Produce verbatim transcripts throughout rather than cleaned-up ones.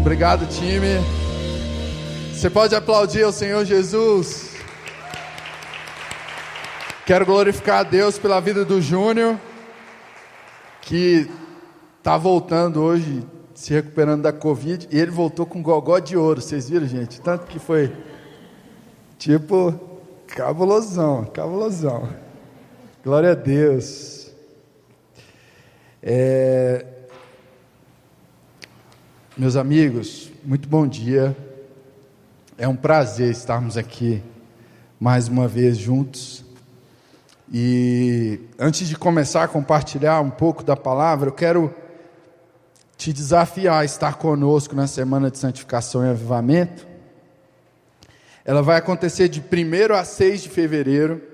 Obrigado, time. Você pode aplaudir ao Senhor Jesus. Quero glorificar a Deus pela vida do Júnior, que está voltando hoje, se recuperando da Covid, e ele voltou com gogó de ouro. Vocês viram, gente? Tanto que foi tipo cabulosão, cabulosão. Glória a Deus. É... Meus amigos, muito bom dia. É um prazer estarmos aqui mais uma vez juntos. E antes de começar a compartilhar um pouco da palavra, eu quero te desafiar a estar conosco na Semana de Santificação e Avivamento. Ela vai acontecer de primeiro a seis de fevereiro.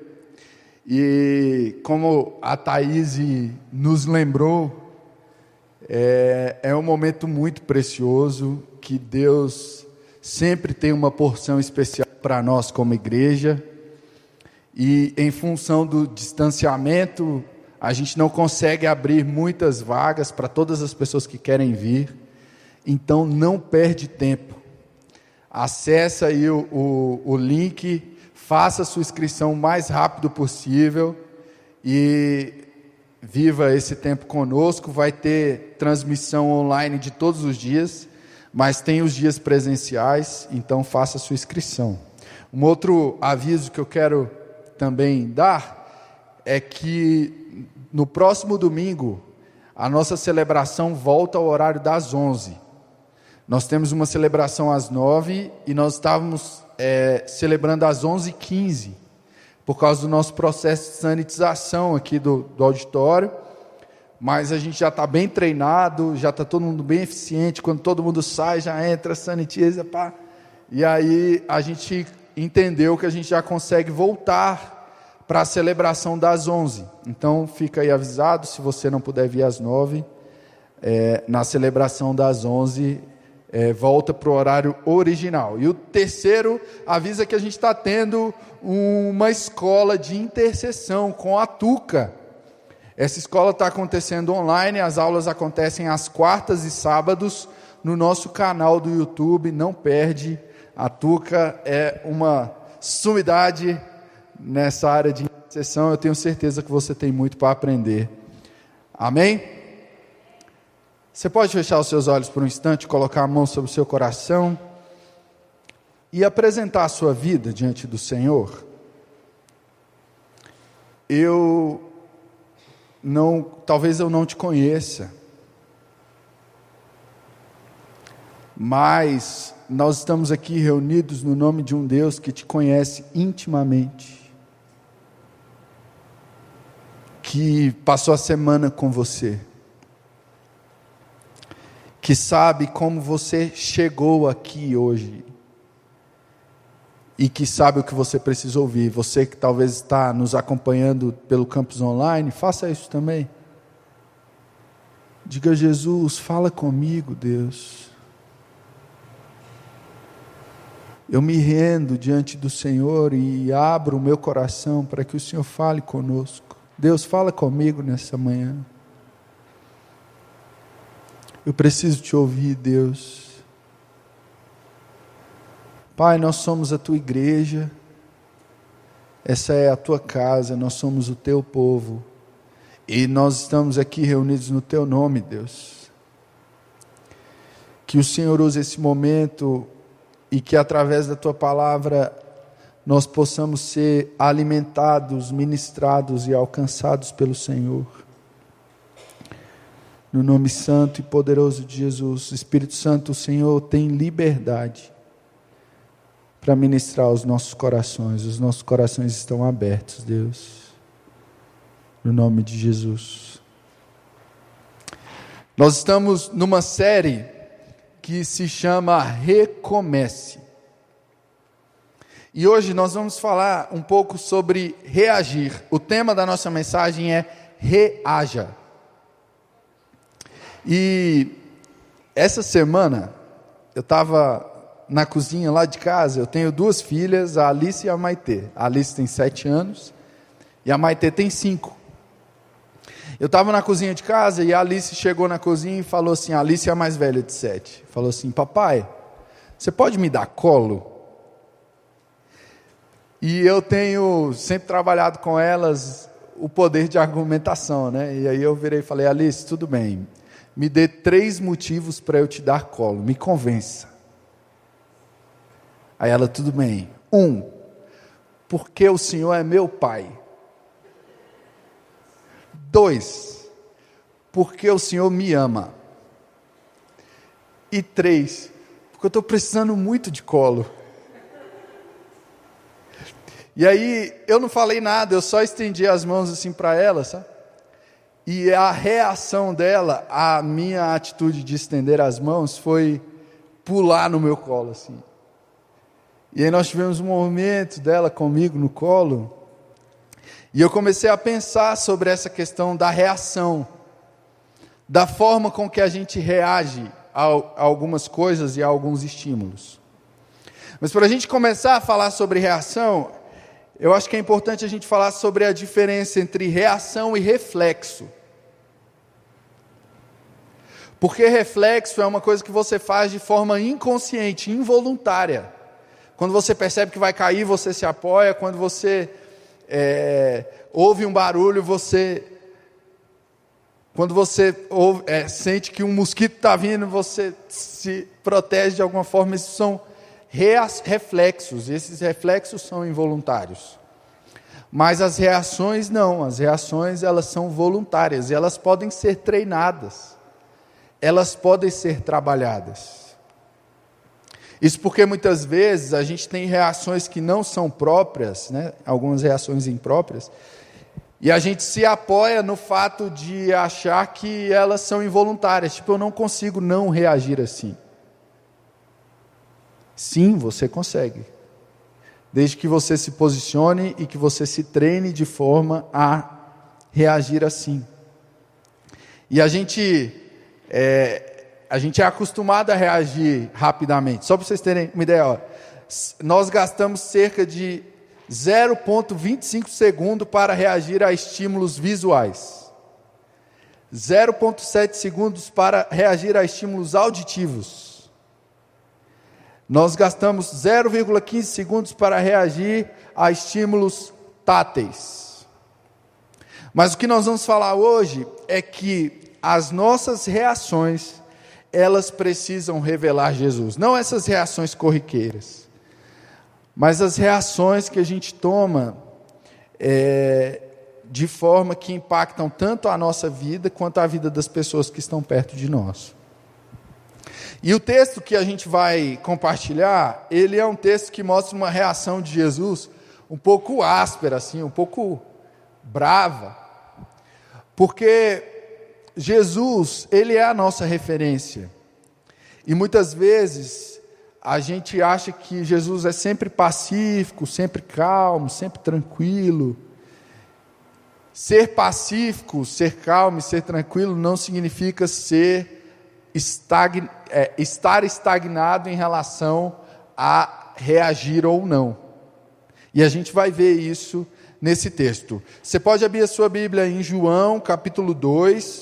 E como a Thaís nos lembrou, é, é um momento muito precioso, que Deus sempre tem uma porção especial para nós como igreja. E em função do distanciamento, a gente não consegue abrir muitas vagas para todas as pessoas que querem vir. Então não perde tempo. Acesse aí o, o, o link, faça a sua inscrição o mais rápido possível e viva esse tempo conosco. Vai ter transmissão online de todos os dias, mas tem os dias presenciais, então faça a sua inscrição. Um outro aviso que eu quero também dar é que no próximo domingo a nossa celebração volta ao horário das onze. Nós temos uma celebração às nove e nós estávamos é, celebrando às onze e quinze por causa do nosso processo de sanitização aqui do, do auditório, mas a gente já está bem treinado, já está todo mundo bem eficiente. Quando todo mundo sai, já entra, sanitiza, pá. E aí a gente entendeu que a gente já consegue voltar para a celebração das onze. Então fica aí avisado, se você não puder vir às nove, é, na celebração das onze, é, volta para o horário original. E o terceiro avisa que a gente está tendo uma escola de intercessão com a Tuca. Essa escola está acontecendo online, as aulas acontecem às quartas e sábados no nosso canal do YouTube, não perde. A Tuca é uma sumidade nessa área de intercessão. Eu tenho certeza que você tem muito para aprender. Amém? Você pode fechar os seus olhos por um instante, colocar a mão sobre o seu coração e apresentar a sua vida diante do Senhor. Eu não, talvez eu não te conheça, mas nós estamos aqui reunidos no nome de um Deus que te conhece intimamente, que passou a semana com você, que sabe como você chegou aqui hoje, e que sabe o que você precisa ouvir. Você que talvez está nos acompanhando pelo campus online, faça isso também. Diga: Jesus, fala comigo, Deus. Eu me rendo diante do Senhor e abro o meu coração para que o Senhor fale conosco. Deus, fala comigo nessa manhã. Eu preciso te ouvir, Deus. Pai, nós somos a tua igreja, essa é a tua casa, nós somos o teu povo, e nós estamos aqui reunidos no teu nome, Deus. Que o Senhor use esse momento e que através da tua palavra nós possamos ser alimentados, ministrados e alcançados pelo Senhor. No nome santo e poderoso de Jesus. Espírito Santo, o Senhor tem liberdade para ministrar os nossos corações. Os nossos corações estão abertos, Deus, no nome de Jesus. Nós estamos numa série que se chama Recomece, e hoje nós vamos falar um pouco sobre reagir. O tema da nossa mensagem é reaja. E essa semana eu estava na cozinha lá de casa. Eu tenho duas filhas, a Alice e a Maitê. A Alice tem sete anos e a Maitê tem cinco. Eu estava na cozinha de casa e a Alice chegou na cozinha e falou assim, a Alice é a mais velha de sete, falou assim, papai, você pode me dar colo? E eu tenho sempre trabalhado com elas o poder de argumentação, né? E aí eu virei e falei, Alice, tudo bem, me dê três motivos para eu te dar colo, me convença. Aí ela, tudo bem. Um, porque o Senhor é meu pai. Dois, porque o Senhor me ama. E três, porque eu estou precisando muito de colo. E aí, eu não falei nada, eu só estendi as mãos assim para ela, sabe? E a reação dela, a minha atitude de estender as mãos, foi pular no meu colo, assim. E aí nós tivemos um momento dela comigo no colo, e eu comecei a pensar sobre essa questão da reação, da forma com que a gente reage a, a algumas coisas e a alguns estímulos. Mas para a gente começar a falar sobre reação, eu acho que é importante a gente falar sobre a diferença entre reação e reflexo. Porque reflexo é uma coisa que você faz de forma inconsciente, involuntária. Quando você percebe que vai cair, você se apoia. Quando você é, ouve um barulho, você... Quando você ouve, é, sente que um mosquito está vindo, você se protege de alguma forma. Esses são reflexos, esses reflexos são involuntários. Mas as reações não, as reações elas são voluntárias, e elas podem ser treinadas, elas podem ser trabalhadas. Isso porque muitas vezes a gente tem reações que não são próprias, né? Algumas reações impróprias, e a gente se apoia no fato de achar que elas são involuntárias, tipo, eu não consigo não reagir assim. Sim, você consegue, desde que você se posicione e que você se treine de forma a reagir assim. E a gente é, a gente é acostumado a reagir rapidamente. Só para vocês terem uma ideia, ó, nós gastamos cerca de zero vírgula vinte e cinco segundos para reagir a estímulos visuais, zero vírgula sete segundos para reagir a estímulos auditivos. Nós gastamos zero vírgula quinze segundos para reagir a estímulos táteis. Mas o que nós vamos falar hoje é que as nossas reações, elas precisam revelar Jesus. Não essas reações corriqueiras, mas as reações que a gente toma é, de forma que impactam tanto a nossa vida quanto a vida das pessoas que estão perto de nós. E o texto que a gente vai compartilhar, ele é um texto que mostra uma reação de Jesus um pouco áspera, assim, um pouco brava, porque Jesus, ele é a nossa referência, e muitas vezes a gente acha que Jesus é sempre pacífico, sempre calmo, sempre tranquilo. Ser pacífico, ser calmo e ser tranquilo não significa ser Estagn, é, estar estagnado em relação a reagir ou não. E a gente vai ver isso nesse texto. Você pode abrir a sua Bíblia em João, capítulo dois,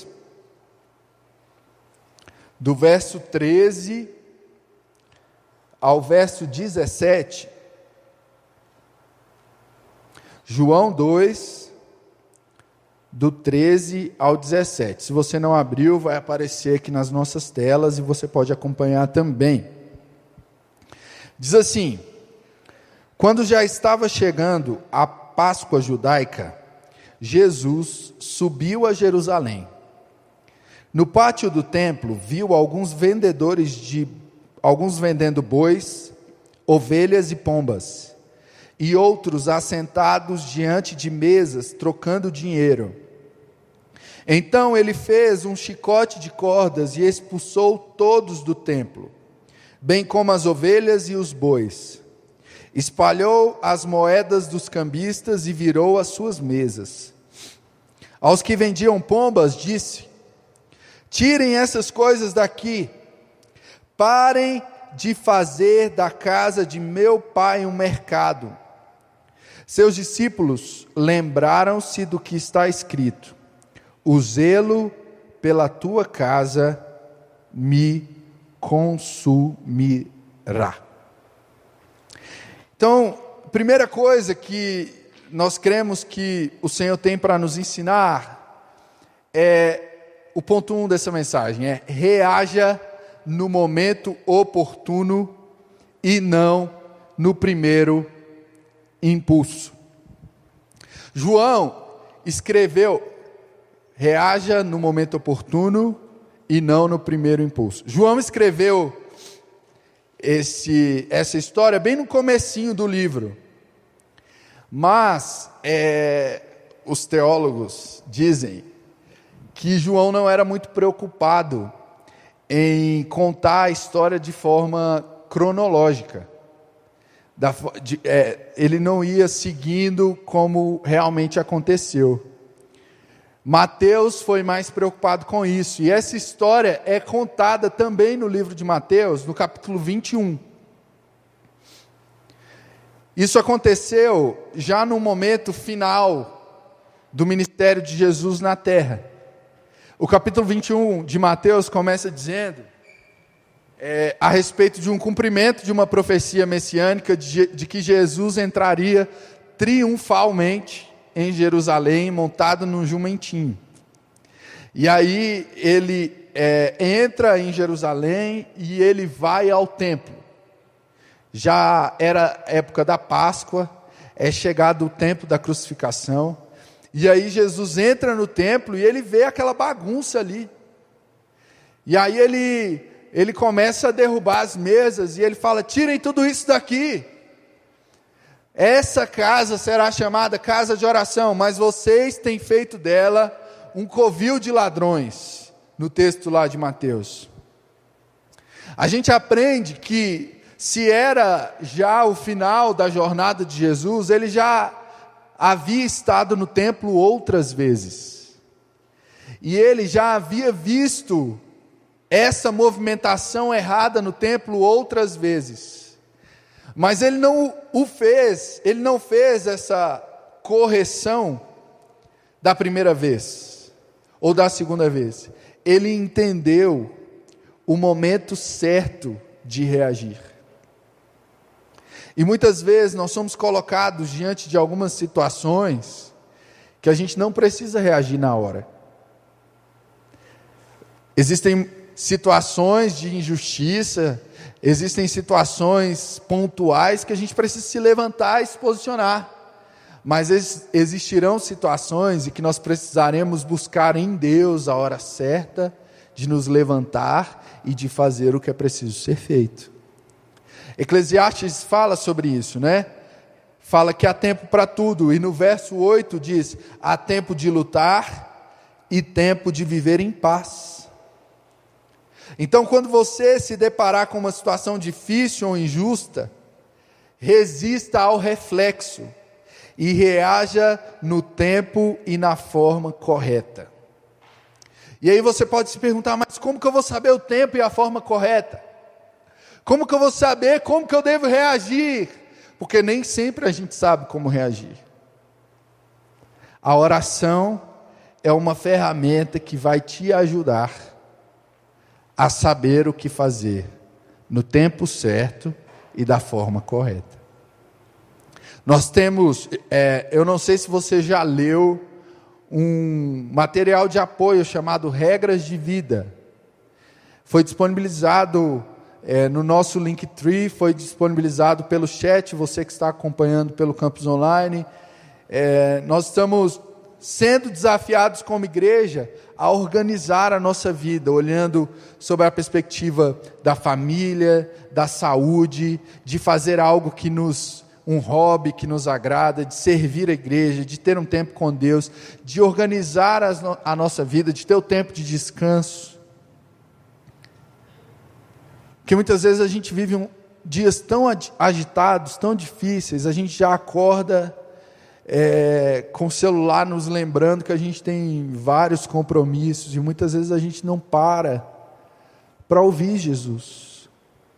do verso treze ao verso dezessete. João dois, do treze ao dezessete. Se você não abriu, vai aparecer aqui nas nossas telas e você pode acompanhar também. Diz assim: quando já estava chegando a Páscoa judaica, Jesus subiu a Jerusalém. No pátio do templo, viu alguns vendedores de alguns vendendo bois, ovelhas e pombas, e outros assentados diante de mesas, trocando dinheiro. Então ele fez um chicote de cordas e expulsou todos do templo, bem como as ovelhas e os bois. Espalhou as moedas dos cambistas e virou as suas mesas. Aos que vendiam pombas, disse: tirem essas coisas daqui, parem de fazer da casa de meu pai um mercado. Seus discípulos lembraram-se do que está escrito: o zelo pela tua casa me consumirá. Então, primeira coisa que nós cremos que o Senhor tem para nos ensinar é o ponto um dessa mensagem, é reaja no momento oportuno e não no primeiro impulso. João escreveu, reaja no momento oportuno e não no primeiro impulso. João escreveu esse, essa história bem no comecinho do livro. Mas é, os teólogos dizem que João não era muito preocupado em contar a história de forma cronológica. Da, de, é, ele não ia seguindo como realmente aconteceu. Mateus foi mais preocupado com isso. E essa história é contada também no livro de Mateus, no capítulo vinte e um. Isso aconteceu já no momento final do ministério de Jesus na terra. O capítulo vinte e um de Mateus começa dizendo é, a respeito de um cumprimento de uma profecia messiânica de, de que Jesus entraria triunfalmente em Jerusalém, montado num jumentinho. E aí ele é, entra em Jerusalém e ele vai ao templo. Já era época da Páscoa, é chegado o tempo da crucificação, e aí Jesus entra no templo e ele vê aquela bagunça ali. E aí ele, ele começa a derrubar as mesas e ele fala: tirem tudo isso daqui. Essa casa será chamada casa de oração, mas vocês têm feito dela um covil de ladrões, no texto lá de Mateus. A gente aprende que se era já o final da jornada de Jesus, ele já havia estado no templo outras vezes. E ele já havia visto essa movimentação errada no templo outras vezes. Mas ele não o fez, ele não fez essa correção da primeira vez, ou da segunda vez. Ele entendeu o momento certo de reagir. E muitas vezes nós somos colocados diante de algumas situações que a gente não precisa reagir na hora. Existem situações de injustiça, existem situações pontuais que a gente precisa se levantar e se posicionar. Mas existirão situações em que nós precisaremos buscar em Deus a hora certa de nos levantar e de fazer o que é preciso ser feito. Eclesiastes fala sobre isso, né? Fala que há tempo para tudo, e no verso oito diz: há tempo de lutar e tempo de viver em paz. Então, quando você se deparar com uma situação difícil ou injusta, resista ao reflexo e reaja no tempo e na forma correta. E aí você pode se perguntar: mas como que eu vou saber o tempo e a forma correta? Como que eu vou saber como que eu devo reagir? Porque nem sempre a gente sabe como reagir. A oração é uma ferramenta que vai te ajudar a saber o que fazer no tempo certo e da forma correta. Nós temos, é, eu não sei se você já leu um material de apoio chamado Regras de Vida. Foi disponibilizado É, no nosso Linktree, foi disponibilizado pelo chat, você que está acompanhando pelo campus online. É, nós estamos sendo desafiados como igreja a organizar a nossa vida, olhando sobre a perspectiva da família, da saúde, de fazer algo que nos, um hobby que nos agrada, de servir a igreja, de ter um tempo com Deus, de organizar as, a nossa vida, de ter o tempo de descanso. Porque muitas vezes a gente vive um, dias tão agitados, tão difíceis, a gente já acorda é, com o celular nos lembrando que a gente tem vários compromissos, e muitas vezes a gente não para para ouvir Jesus.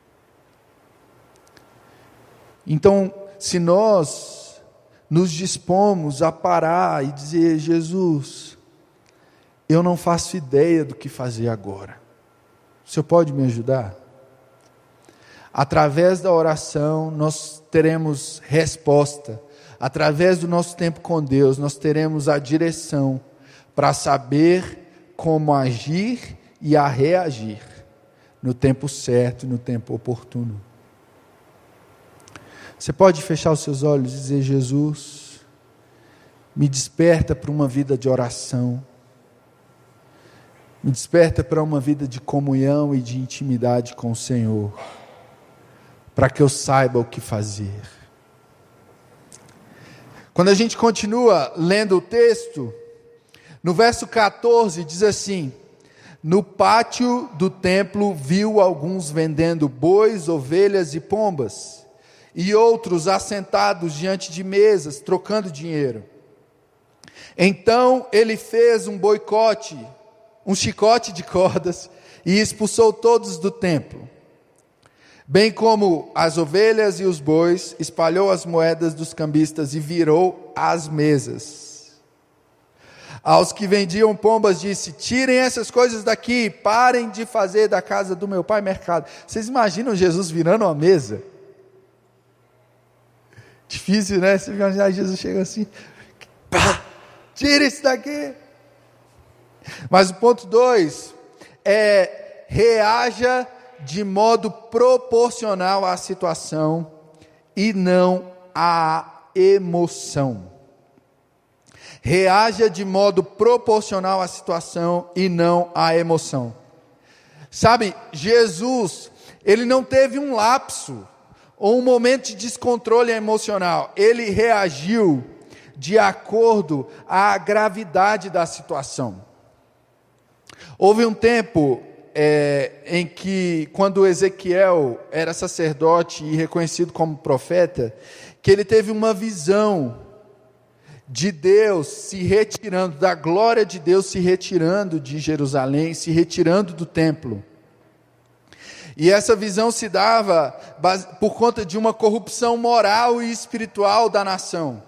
Então, se nós nos dispomos a parar e dizer: Jesus, eu não faço ideia do que fazer agora. O Senhor pode me ajudar? Através da oração, nós teremos resposta. Através do nosso tempo com Deus, nós teremos a direção para saber como agir e a reagir no tempo certo, no tempo oportuno. Você pode fechar os seus olhos e dizer: Jesus, me desperta para uma vida de oração, me desperta para uma vida de comunhão e de intimidade com o Senhor, para que eu saiba o que fazer. Quando a gente continua lendo o texto, no verso quatorze diz assim: no pátio do templo viu alguns vendendo bois, ovelhas e pombas, e outros assentados diante de mesas, trocando dinheiro. Então ele fez um boicote, um chicote de cordas, e expulsou todos do templo, bem como as ovelhas e os bois, espalhou as moedas dos cambistas e virou as mesas. Aos que vendiam pombas disse: tirem essas coisas daqui, parem de fazer da casa do meu pai mercado. Vocês imaginam Jesus virando uma mesa? Difícil, né? Você imaginar Jesus chega assim, pá, tira isso daqui. Mas o ponto dois é: reaja de modo proporcional à situação e não à emoção. Reaja de modo proporcional à situação e não à emoção. Sabe, Jesus, ele não teve um lapso ou um momento de descontrole emocional. Ele reagiu de acordo à gravidade da situação. Houve um tempo é, em que, quando Ezequiel era sacerdote e reconhecido como profeta, que ele teve uma visão de Deus se retirando, da glória de Deus se retirando de Jerusalém, se retirando do templo. E essa visão se dava por conta de uma corrupção moral e espiritual da nação.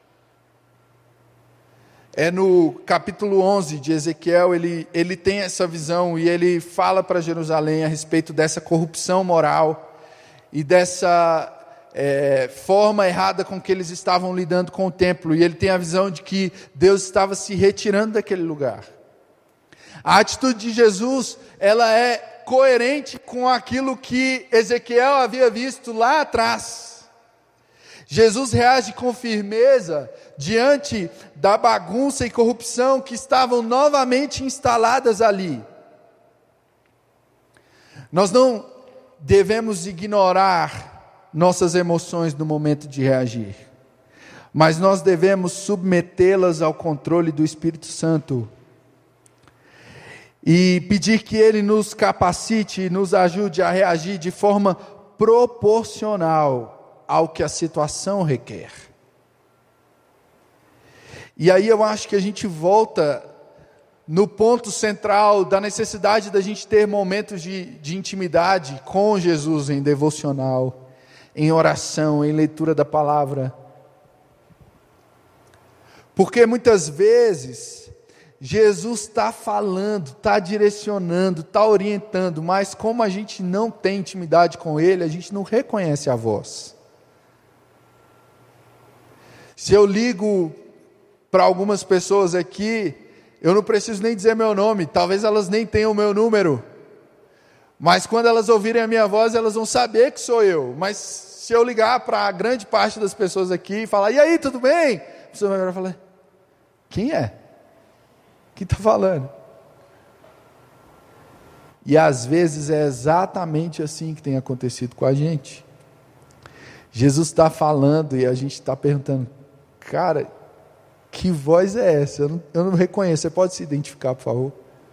É no capítulo onze de Ezequiel, ele, ele tem essa visão e ele fala para Jerusalém a respeito dessa corrupção moral e dessa é, forma errada com que eles estavam lidando com o templo. E ele tem a visão de que Deus estava se retirando daquele lugar. A atitude de Jesus, ela é coerente com aquilo que Ezequiel havia visto lá atrás. Jesus reage com firmeza diante da bagunça e corrupção que estavam novamente instaladas ali. Nós não devemos ignorar nossas emoções no momento de reagir, mas nós devemos submetê-las ao controle do Espírito Santo e pedir que Ele nos capacite e nos ajude a reagir de forma proporcional ao que a situação requer. E aí eu acho que a gente volta no ponto central da necessidade da gente ter momentos de, de intimidade com Jesus em devocional, em oração, em leitura da palavra. Porque muitas vezes Jesus está falando, está direcionando, está orientando, mas como a gente não tem intimidade com Ele, a gente não reconhece a voz. Se eu ligo para algumas pessoas aqui, eu não preciso nem dizer meu nome, talvez elas nem tenham o meu número, mas quando elas ouvirem a minha voz, elas vão saber que sou eu. Mas se eu ligar para a grande parte das pessoas aqui e falar: e aí, tudo bem? A pessoa vai falar: quem é? Quem está falando? E às vezes é exatamente assim que tem acontecido com a gente. Jesus está falando e a gente está perguntando: cara, que voz é essa? Eu não, eu não reconheço. Você pode se identificar, por favor?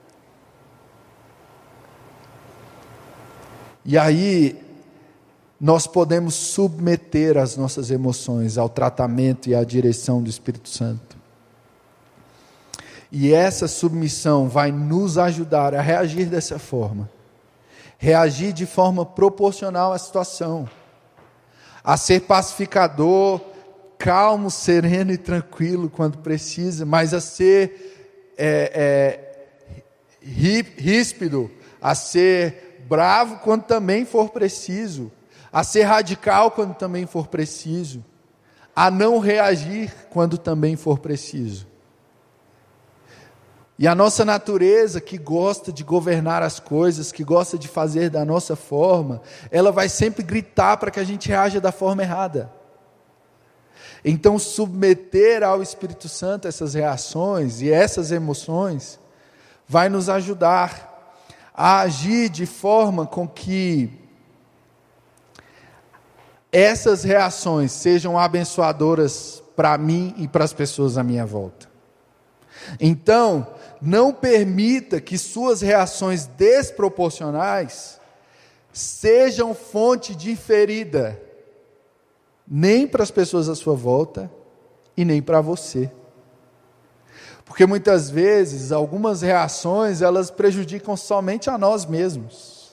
E aí, nós podemos submeter as nossas emoções ao tratamento e à direção do Espírito Santo. E essa submissão vai nos ajudar a reagir dessa forma. Reagir de forma proporcional à situação. A ser pacificador, calmo, sereno e tranquilo quando precisa, mas a ser é, é, ríspido, a ser bravo quando também for preciso, a ser radical quando também for preciso, a não reagir quando também for preciso. E a nossa natureza, que gosta de governar as coisas, que gosta de fazer da nossa forma, ela vai sempre gritar para que a gente reaja da forma errada. Então, submeter ao Espírito Santo essas reações e essas emoções vai nos ajudar a agir de forma com que essas reações sejam abençoadoras para mim e para as pessoas à minha volta. Então, não permita que suas reações desproporcionais sejam fonte de ferida, nem para as pessoas à sua volta e nem para você. Porque muitas vezes, algumas reações, elas prejudicam somente a nós mesmos.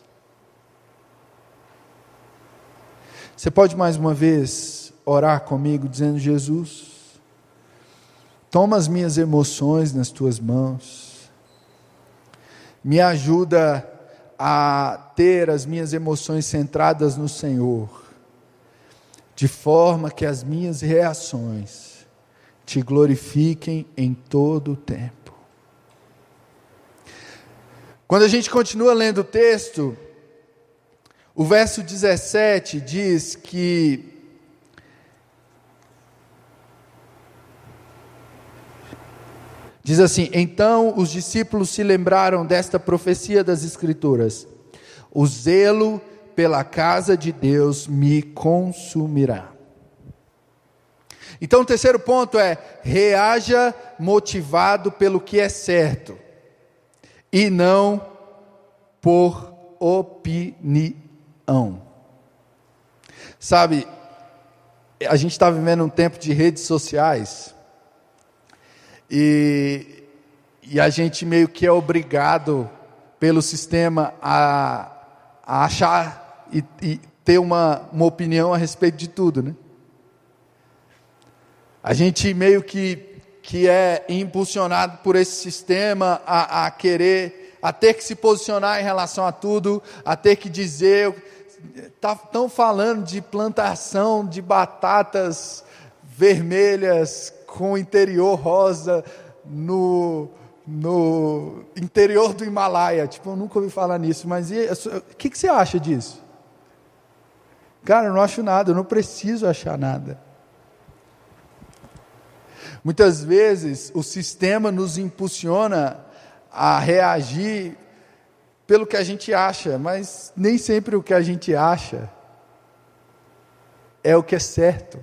Você pode mais uma vez orar comigo, dizendo: Jesus, toma as minhas emoções nas tuas mãos, me ajuda a ter as minhas emoções centradas no Senhor, de forma que as minhas reações te glorifiquem em todo o tempo. Quando a gente continua lendo o texto, o verso dezessete diz que diz assim: então os discípulos se lembraram desta profecia das Escrituras: o zelo pela casa de Deus me consumirá. Então o terceiro ponto é: reaja motivado pelo que é certo, e não por opinião. Sabe, a gente está vivendo um tempo de redes sociais, e, e a gente meio que é obrigado pelo sistema a, a achar e, e ter uma, uma opinião a respeito de tudo, né? A gente meio que, que é impulsionado por esse sistema a, a querer, a ter que se posicionar em relação a tudo, a ter que dizer. Estão falando de plantação de batatas vermelhas com interior rosa no, no interior do Himalaia. Tipo, eu nunca ouvi falar nisso, mas e, o que, que você acha disso? Cara, eu não acho nada, eu não preciso achar nada. Muitas vezes o sistema nos impulsiona a reagir pelo que a gente acha, mas nem sempre o que a gente acha é o que é certo.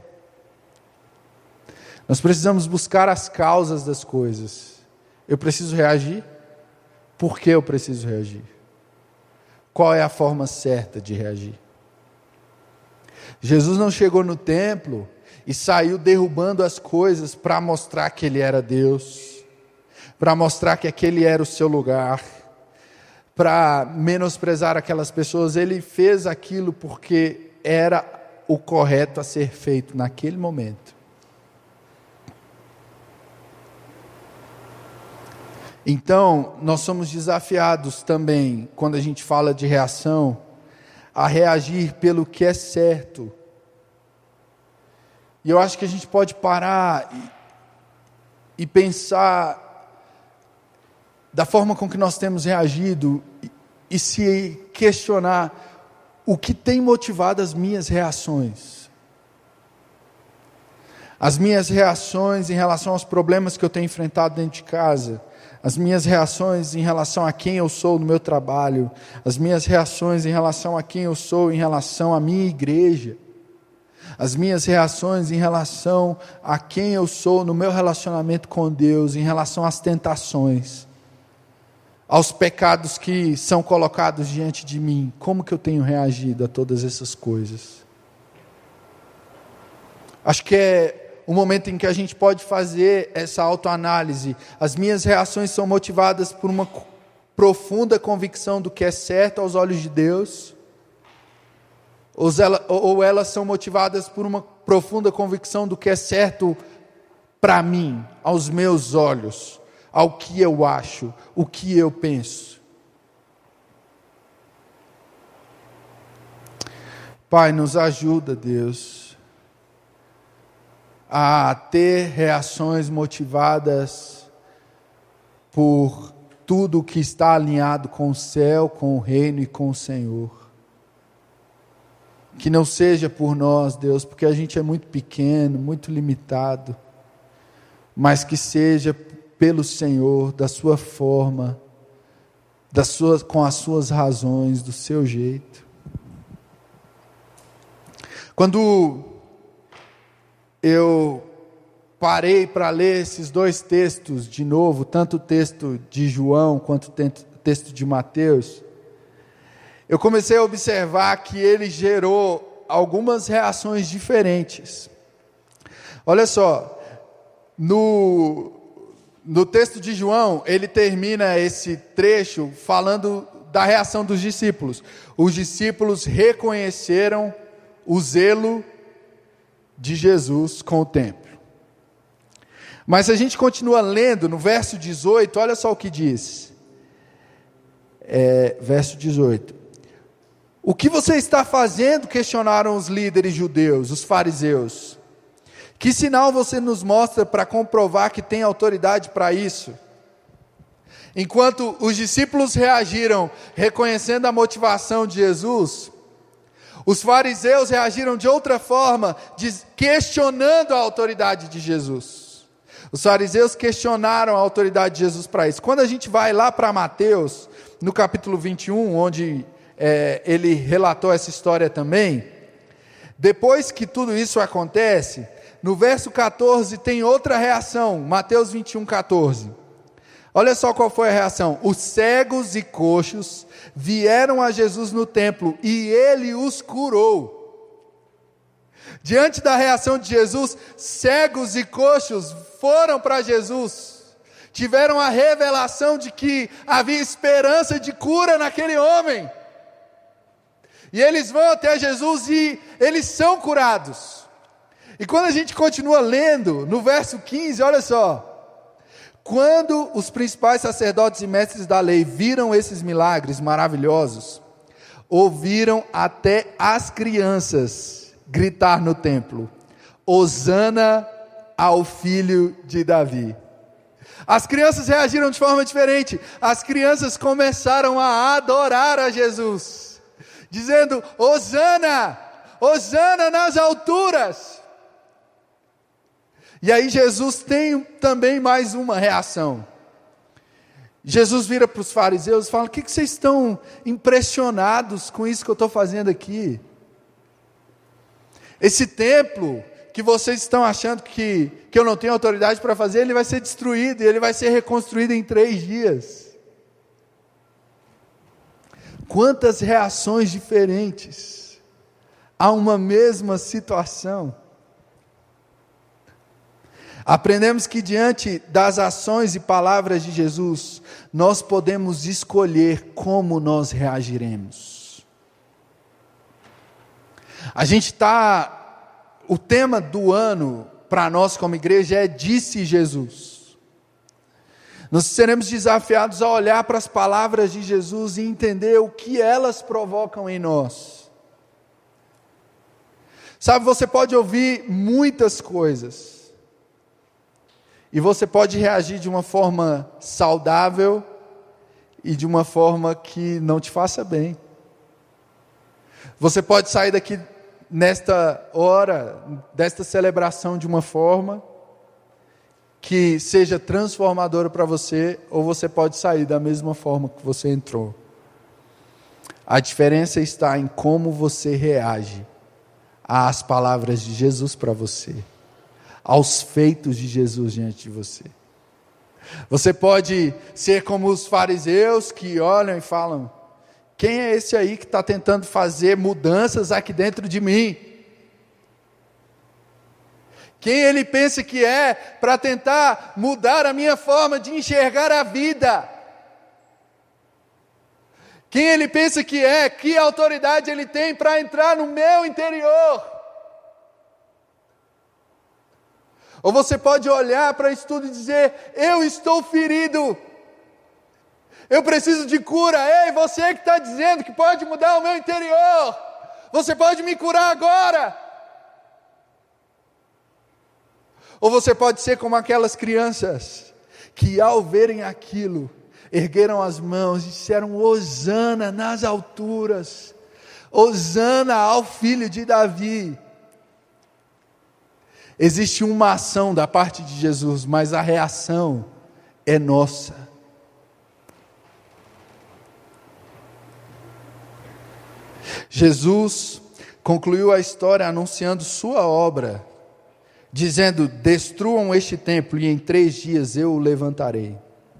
Nós precisamos buscar as causas das coisas. Eu preciso reagir? Por que eu preciso reagir? Qual é a forma certa de reagir? Jesus não chegou no templo e saiu derrubando as coisas para mostrar que Ele era Deus, para mostrar que aquele era o seu lugar, para menosprezar aquelas pessoas. Ele fez aquilo porque era o correto a ser feito naquele momento. Então, nós somos desafiados também, quando a gente fala de reação, a reagir pelo que é certo. E eu acho que a gente pode parar e, e pensar da forma com que nós temos reagido e, e se questionar o que tem motivado as minhas reações. As minhas reações em relação aos problemas que eu tenho enfrentado dentro de casa, as minhas reações em relação a quem eu sou no meu trabalho, as minhas reações em relação a quem eu sou em relação à minha igreja, as minhas reações em relação a quem eu sou no meu relacionamento com Deus, em relação às tentações, aos pecados que são colocados diante de mim. Como que eu tenho reagido a todas essas coisas? Acho que é o momento em que a gente pode fazer essa autoanálise. As minhas reações são motivadas por uma profunda convicção do que é certo aos olhos de Deus, ou elas são motivadas por uma profunda convicção do que é certo para mim, aos meus olhos, ao que eu acho, o que eu penso. Pai, nos ajuda, Deus, a ter reações motivadas por tudo que está alinhado com o céu, com o reino e com o Senhor. Que não seja por nós, Deus, porque a gente é muito pequeno, muito limitado, mas que seja pelo Senhor, da sua forma, das suas, com as suas razões, do seu jeito. Quando eu parei para ler esses dois textos de novo, tanto o texto de João quanto o texto de Mateus, eu comecei a observar que ele gerou algumas reações diferentes. Olha só, no, no texto de João, ele termina esse trecho falando da reação dos discípulos. Os discípulos reconheceram o zelo de Jesus com o templo. Mas se a gente continua lendo no verso dezoito, olha só o que diz. É, verso dezoito. O que você está fazendo? Questionaram os líderes judeus, os fariseus. Que sinal você nos mostra para comprovar que tem autoridade para isso? Enquanto os discípulos reagiram reconhecendo a motivação de Jesus, os fariseus reagiram de outra forma, questionando a autoridade de Jesus. Os fariseus questionaram a autoridade de Jesus para isso. Quando a gente vai lá para Mateus, no capítulo vinte e um, onde é, ele relatou essa história também, depois que tudo isso acontece, no verso catorze tem outra reação, Mateus vinte e um, catorze. Olha só qual foi a reação. Os cegos e coxos vieram a Jesus no templo e ele os curou. Diante da reação de Jesus, cegos e coxos foram para Jesus, tiveram a revelação de que havia esperança de cura naquele homem, e eles vão até Jesus e eles são curados. E quando a gente continua lendo, no verso quinze, olha só, quando os principais sacerdotes e mestres da lei viram esses milagres maravilhosos, ouviram até as crianças gritar no templo: Hosana ao filho de Davi. As crianças reagiram de forma diferente. As crianças começaram a adorar a Jesus, dizendo: Hosana, Hosana nas alturas. E aí Jesus tem também mais uma reação. Jesus vira para os fariseus e fala: o que, que vocês estão impressionados com isso que eu estou fazendo aqui? Esse templo que vocês estão achando que, que eu não tenho autoridade para fazer, ele vai ser destruído e ele vai ser reconstruído em três dias. Quantas reações diferentes a uma mesma situação. Aprendemos que diante das ações e palavras de Jesus, nós podemos escolher como nós reagiremos. A gente está, o tema do ano para nós como igreja é Disse Jesus. Nós seremos desafiados a olhar para as palavras de Jesus e entender o que elas provocam em nós. Sabe, você pode ouvir muitas coisas, e você pode reagir de uma forma saudável e de uma forma que não te faça bem. Você pode sair daqui nesta hora, desta celebração, de uma forma que seja transformadora para você, ou você pode sair da mesma forma que você entrou. A diferença está em como você reage às palavras de Jesus para você, aos feitos de Jesus diante de você. Você pode ser como os fariseus que olham e falam: quem é esse aí que está tentando fazer mudanças aqui dentro de mim? Quem ele pensa que é para tentar mudar a minha forma de enxergar a vida? Quem ele pensa que é? Que autoridade ele tem para entrar no meu interior? Ou você pode olhar para isso tudo e dizer: eu estou ferido, eu preciso de cura. Ei, você que está dizendo que pode mudar o meu interior, você pode me curar agora. Ou você pode ser como aquelas crianças que, ao verem aquilo, ergueram as mãos e disseram: hosana nas alturas, hosana ao filho de Davi. Existe uma ação da parte de Jesus, mas a reação é nossa. Jesus concluiu a história anunciando sua obra, dizendo: destruam este templo e em três dias eu o levantarei.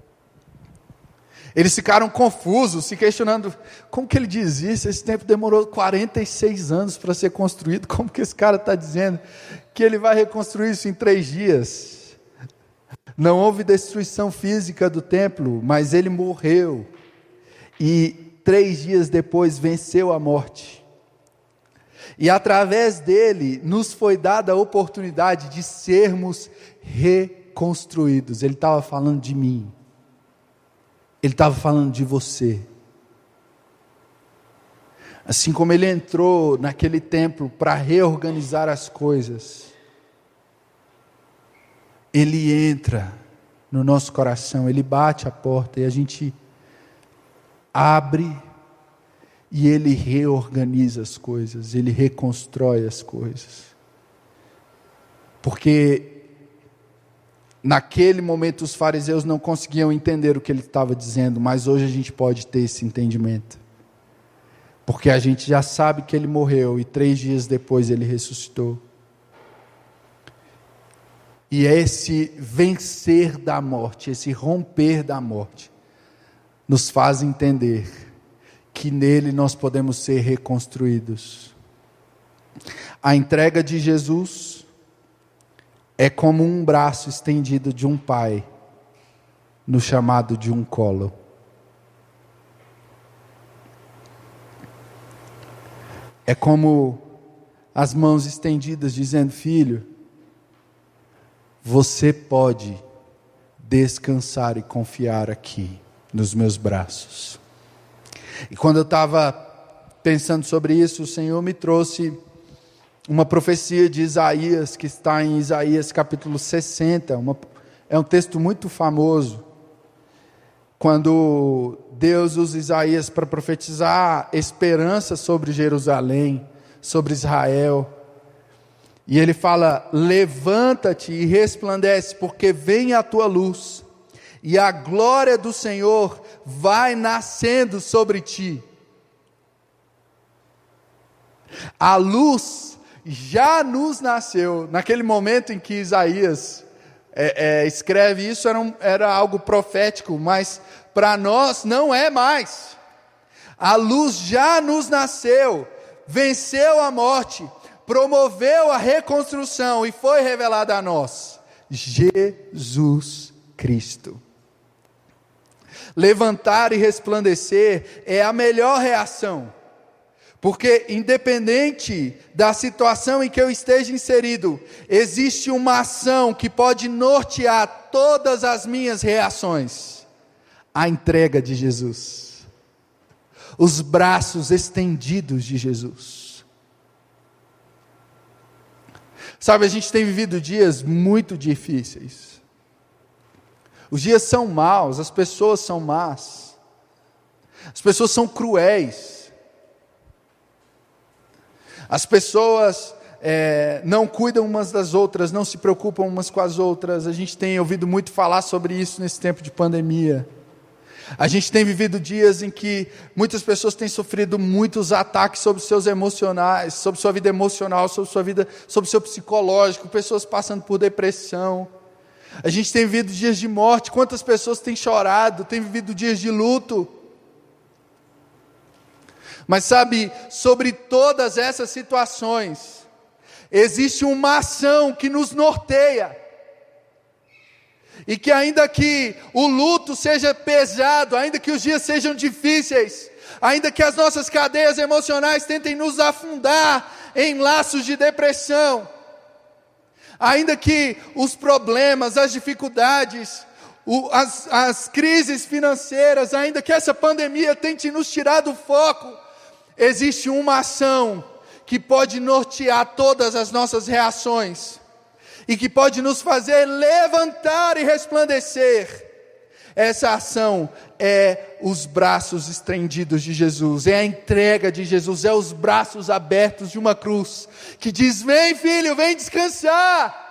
Eles ficaram confusos, se questionando: como que ele diz isso? Esse templo demorou quarenta e seis anos para ser construído, como que esse cara está dizendo que ele vai reconstruir isso em três dias? Não houve destruição física do templo, mas ele morreu, e três dias depois venceu a morte, e através dele nos foi dada a oportunidade de sermos reconstruídos. Ele estava falando de mim, ele estava falando de você. Assim como ele entrou naquele templo para reorganizar as coisas, ele entra no nosso coração, ele bate a porta e a gente abre, e ele reorganiza as coisas, ele reconstrói as coisas. Porque naquele momento os fariseus não conseguiam entender o que ele estava dizendo, mas hoje a gente pode ter esse entendimento, porque a gente já sabe que ele morreu e três dias depois ele ressuscitou. E é esse vencer da morte, esse romper da morte, nos faz entender que nele nós podemos ser reconstruídos. A entrega de Jesus é como um braço estendido de um pai no chamado de um colo. É como as mãos estendidas dizendo: filho, você pode descansar e confiar aqui nos meus braços. E quando eu estava pensando sobre isso, o Senhor me trouxe uma profecia de Isaías, que está em Isaías capítulo sessenta, uma, é um texto muito famoso, quando Deus usa Isaías para profetizar esperança sobre Jerusalém, sobre Israel, e ele fala: levanta-te e resplandece, porque vem a tua luz, e a glória do Senhor vai nascendo sobre ti. A luz já nos nasceu. Naquele momento em que Isaías é, é, escreve isso, era, um, era algo profético, mas para nós não é mais. A luz já nos nasceu, venceu a morte, promoveu a reconstrução e foi revelada a nós: Jesus Cristo. Levantar e resplandecer é a melhor reação, porque independente da situação em que eu esteja inserido, existe uma ação que pode nortear todas as minhas reações: a entrega de Jesus, os braços estendidos de Jesus. Sabe, a gente tem vivido dias muito difíceis. Os dias são maus, as pessoas são más, as pessoas são cruéis, as pessoas é, não cuidam umas das outras, não se preocupam umas com as outras. A gente tem ouvido muito falar sobre isso nesse tempo de pandemia. A gente tem vivido dias em que muitas pessoas têm sofrido muitos ataques sobre seus emocionais, sobre sua vida emocional, sobre sua vida, sobre seu psicológico, pessoas passando por depressão. A gente tem vivido dias de morte. Quantas pessoas têm chorado, têm vivido dias de luto. Mas sabe, sobre todas essas situações, existe uma ação que nos norteia. E que ainda que o luto seja pesado, ainda que os dias sejam difíceis, ainda que as nossas cadeias emocionais tentem nos afundar em laços de depressão, Ainda que os problemas, as dificuldades, o, as, as crises financeiras, ainda que essa pandemia tente nos tirar do foco, existe uma ação que pode nortear todas as nossas reações e que pode nos fazer levantar e resplandecer. Essa ação é os braços estendidos de Jesus, é a entrega de Jesus, é os braços abertos de uma cruz, que diz: vem filho, vem descansar.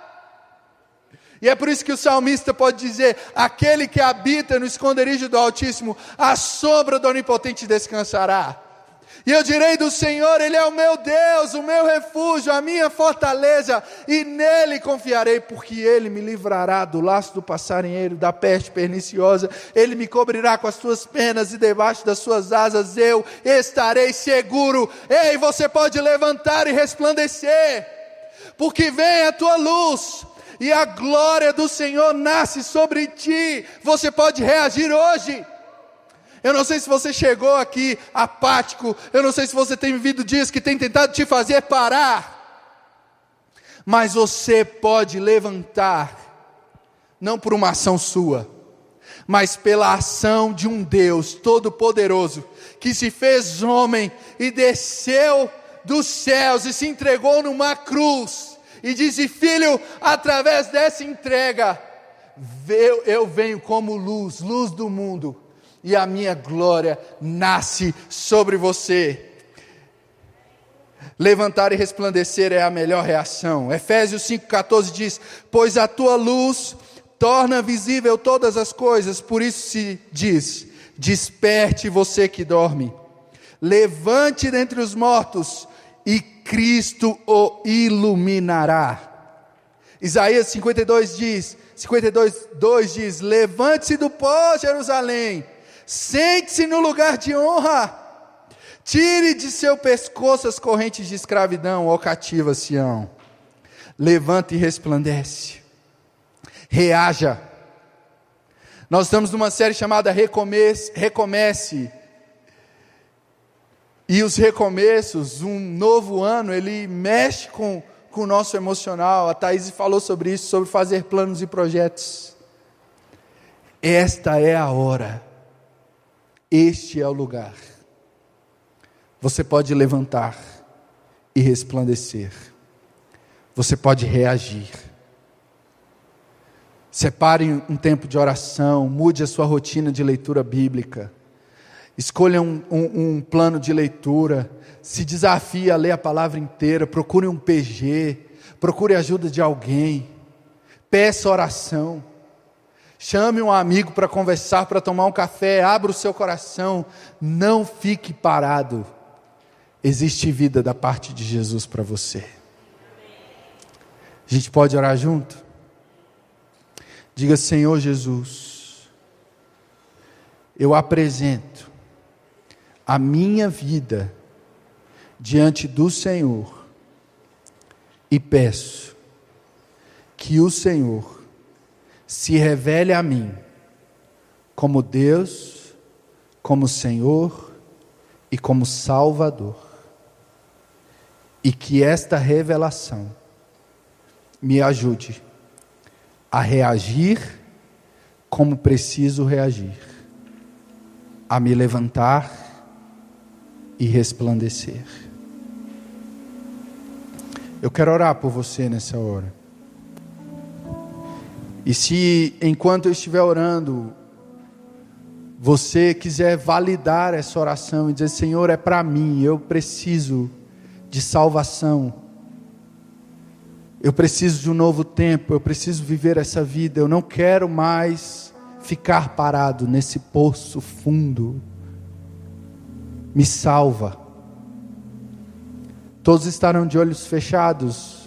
E é por isso que o salmista pode dizer: aquele que habita no esconderijo do Altíssimo, à sombra do Onipotente descansará. E eu direi do Senhor: Ele é o meu Deus, o meu refúgio, a minha fortaleza, e nele confiarei, porque Ele me livrará do laço do passarinheiro, da peste perniciosa. Ele me cobrirá com as suas penas, e debaixo das suas asas eu estarei seguro. Ei, você pode levantar e resplandecer, porque vem a tua luz, e a glória do Senhor nasce sobre ti. Você pode reagir hoje. Eu não sei se você chegou aqui apático, eu não sei se você tem vivido dias que tem tentado te fazer parar, mas você pode levantar, não por uma ação sua, mas pela ação de um Deus todo-poderoso, que se fez homem e desceu dos céus e se entregou numa cruz, e disse: filho, através dessa entrega, eu, eu venho como luz, luz do mundo, e a minha glória nasce sobre você. Levantar e resplandecer é a melhor reação. Efésios cinco, catorze diz: pois a tua luz torna visível todas as coisas, por isso se diz: desperte você que dorme, levante dentre os mortos, e Cristo o iluminará. Isaías cinquenta e dois diz, cinquenta e dois, dois diz: levante-se do pó, Jerusalém, sente-se no lugar de honra, tire de seu pescoço as correntes de escravidão, ó cativa Sião. Levanta e resplandece, reaja. Nós estamos numa série chamada Recomece, Recomece. E os recomeços, um novo ano, ele mexe com, com o nosso emocional. A Thaís falou sobre isso, sobre fazer planos e projetos. Esta é a hora. Este é o lugar. Você pode levantar e resplandecer. Você pode reagir. Separe um tempo de oração, mude a sua rotina de leitura bíblica. Escolha um, um, um plano de leitura, se desafie a ler a palavra inteira, procure um P G, procure a ajuda de alguém, peça oração, chame um amigo para conversar, para tomar um café, abra o seu coração, não fique parado. Existe vida da parte de Jesus para você. A gente pode orar junto? Diga: Senhor Jesus, eu apresento a minha vida diante do Senhor e peço que o Senhor se revele a mim como Deus, como Senhor e como Salvador, e que esta revelação me ajude a reagir como preciso reagir, a me levantar e resplandecer. Eu quero orar por você nessa hora. E se enquanto eu estiver orando, você quiser validar essa oração e dizer: Senhor, é para mim, eu preciso de salvação, eu preciso de um novo tempo, eu preciso viver essa vida, eu não quero mais ficar parado nesse poço fundo, me salva. Todos estarão de olhos fechados,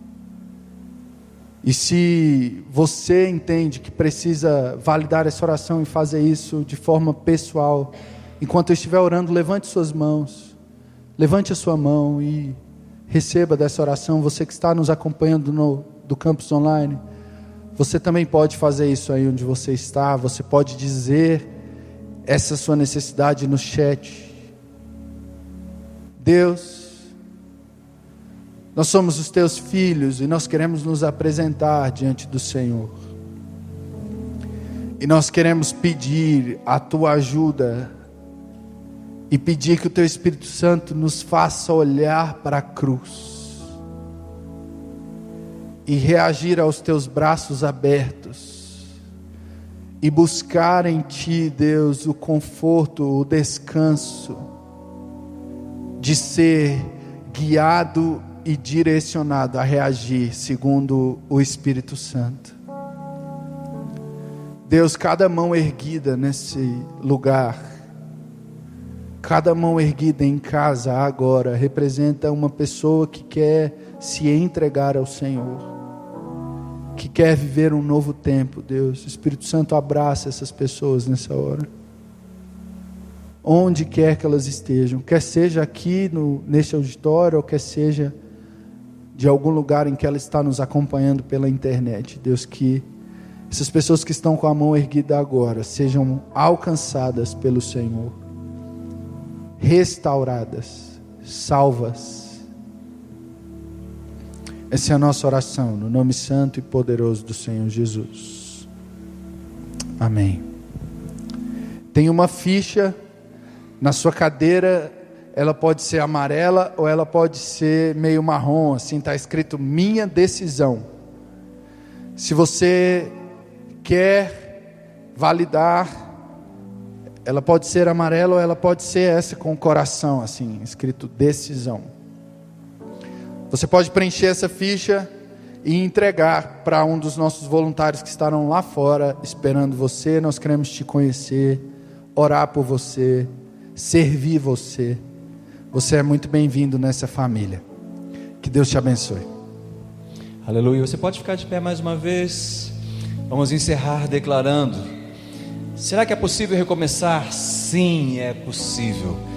e se você entende que precisa validar essa oração e fazer isso de forma pessoal, enquanto eu estiver orando, levante suas mãos, levante a sua mão e receba dessa oração. Você que está nos acompanhando no, do campus online, você também pode fazer isso aí onde você está. Você pode dizer essa sua necessidade no chat. Deus, Nós somos os teus filhos e nós queremos nos apresentar diante do Senhor. E nós queremos pedir a tua ajuda e pedir que o teu Espírito Santo nos faça olhar para a cruz e reagir aos teus braços abertos e buscar em ti, Deus, o conforto, o descanso de ser guiado e direcionado a reagir segundo o Espírito Santo. Deus, cada mão erguida nesse lugar, cada mão erguida em casa agora, representa uma pessoa que quer se entregar ao Senhor, que quer viver um novo tempo. Deus, Espírito Santo, abraça essas pessoas nessa hora, onde quer que elas estejam, quer seja aqui no, neste auditório, ou quer seja de algum lugar em que ela está nos acompanhando pela internet. Deus, que essas pessoas que estão com a mão erguida agora sejam alcançadas pelo Senhor, restauradas, salvas. Essa é a nossa oração, no nome santo e poderoso do Senhor Jesus. Amém. Tem uma ficha na sua cadeira, ela pode ser amarela ou ela pode ser meio marrom, assim, está escrito minha decisão. Se você quer validar, ela pode ser amarela ou ela pode ser essa com o coração, assim, escrito decisão. Você pode preencher essa ficha e entregar para um dos nossos voluntários que estarão lá fora esperando você. Nós queremos te conhecer, orar por você, servir você. Você é muito bem-vindo nessa família. Que Deus te abençoe. Aleluia. Você pode ficar de pé mais uma vez. Vamos encerrar declarando: será que é possível recomeçar? Sim, é possível.